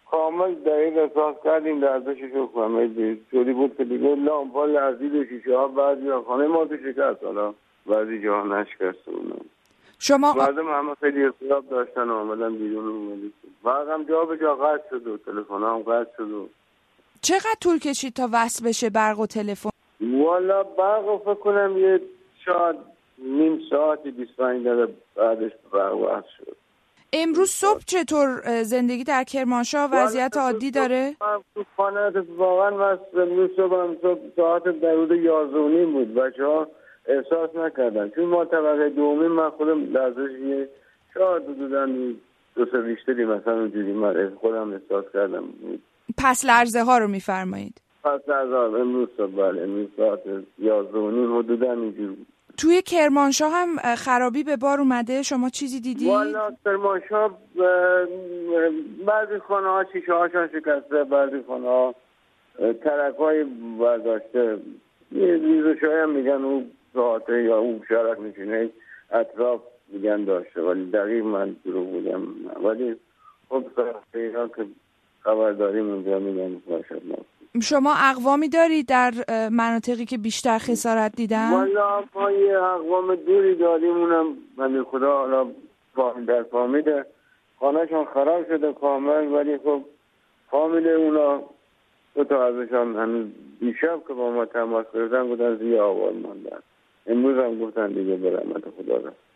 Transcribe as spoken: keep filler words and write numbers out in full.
کامل دقیق احساس کردیم لرزشش رو فهمیدیم. جوری بود که دیگه لامپا لرزید و شیشه ها بعضی ها خانه ما تو شکست، حالا بعضی جاها نشکست. شما مردم همه خیلی اضطراب داشتن و آمدن بیرون اومدید. برقم جا به جا قطع شد و تلفن هم قطع شد. و چقدر طول کشید تا وصل بشه برق و تلفن؟ والا برق رو فکر کنم یه شاید نیم ساعتی بیست و پنج دقیقه بعدش برق وصل شد. امروز صبح چطور زندگی در کرمانشاه وضعیت عادی داره؟ تو خانه واقعا وصل امروز صبح هم صبح ساعت درود یازده و نیم بود. بچه ها احساس نکردن چون ما طبقه دومی من خودم لرزش یه شاید حدوداً دو سه بیشتری مثلا اونجوری من خودم احساس کردم. پس لرزه ها رو میفرمایید؟ پس لرزه ها امروز صبح بله امروز ساعت یازده و نیم حدوداً اینجوری. توی کرمانشاه هم خرابی به بار اومده؟ شما چیزی دیدید؟ والا کرمانشاه بعضی خانه ها شیشه هاشون شکسته، بعضی خانه ها ترک های برداشته. یه ریزش های هم میگن اون ساعته یا اون شرک نشینه اطراف میگن داشته، ولی دقیق من دروغ بودم. ولی خب ایران که خبر داریم اونجا میگن باشد. شما اقوامی دارید در مناطقی که بیشتر خسارت دیدن؟ والا ما یه اقوام دوری داریم، اونم من خدا حالا در فامیده خانهشان خراب شده کامل، ولی خب فامیل اونا دو تا ازشان هنوز دیشب که با ما تماس گرفتن گفتن زی آوار ماندن. امروز هم گفتن دیگه به رحمت خدا رفت.